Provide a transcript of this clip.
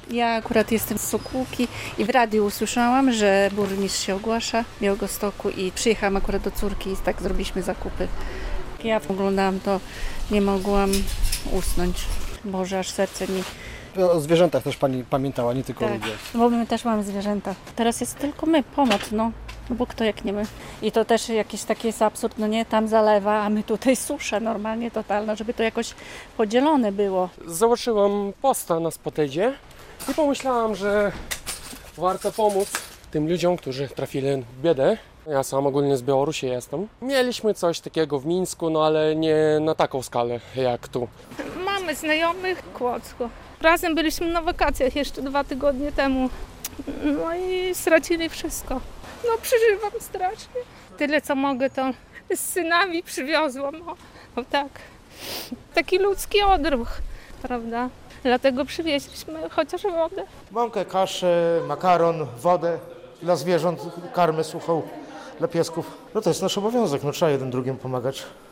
Ja akurat jestem z Sokółki i w radiu usłyszałam, że burmistrz się ogłasza w Białegostoku i przyjechałam akurat do córki i tak zrobiliśmy zakupy. Ja oglądałam to, nie mogłam usnąć. Boże, aż serce mi... O zwierzętach też pani pamiętała, nie tylko o Tak, ludziach. bo my też mamy zwierzęta. Teraz jest tylko my, pomoc, no. No bo kto jak nie my. I to też jakiś taki jest absurd, no nie, tam zalewa, a my tutaj susza normalnie totalna, żeby to jakoś podzielone było. Zobaczyłam posta na Spotydzie i pomyślałam, że warto pomóc tym ludziom, którzy trafili w biedę. Ja sam ogólnie z Białorusi jestem. Mieliśmy coś takiego w Mińsku, no ale nie na taką skalę jak tu. Mamy znajomych w Kłodzku. Razem byliśmy na wakacjach jeszcze 2 tygodnie temu. No i stracili wszystko. No przeżywam strasznie. Tyle co mogę to z synami przywiozłam. No tak. Taki ludzki odruch, prawda? Dlatego przywieźliśmy chociaż wodę. Mąkę, kaszę, makaron, wodę dla zwierząt, karmę suchą dla piesków. No to jest nasz obowiązek, no trzeba jeden drugim pomagać.